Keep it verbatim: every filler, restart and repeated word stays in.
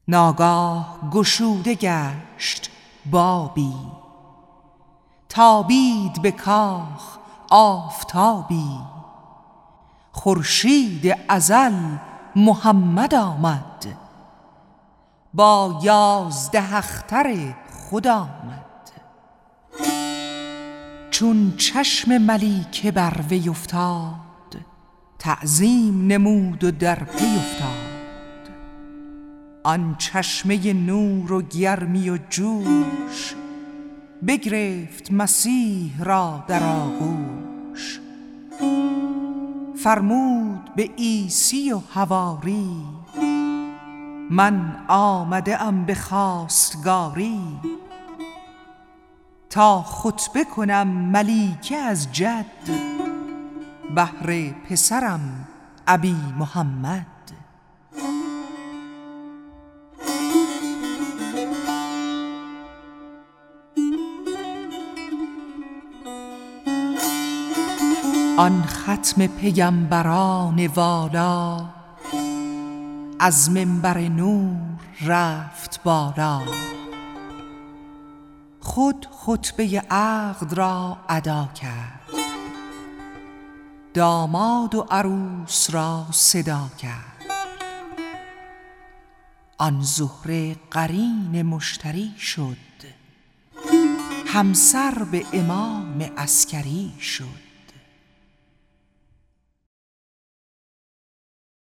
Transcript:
ناگاه گشوده گشت بابی، تابید به کاخ آفتابی. خورشید ازل محمد آمد، با یازده اختر خود آمد. چون چشم ملیکه بر وی افتاد، تعظیم نمود و در پی افتاد. آن چشمه نور و گرمی و جوش، بگرفت مسیح را در آغوش. فرمود به عیسی و حواری، من آمده ام به خواستگاری. تا خطبه کنم ملیکه از جد، بهر پسرم ابی محمد. آن ختم پیمبران والا، از منبر نور رفت بالا. خود خطبه عقد را ادا کرد، داماد و عروس را صدا کرد. آن زهره قرین مشتری شد، همسر به امام عسکری شد.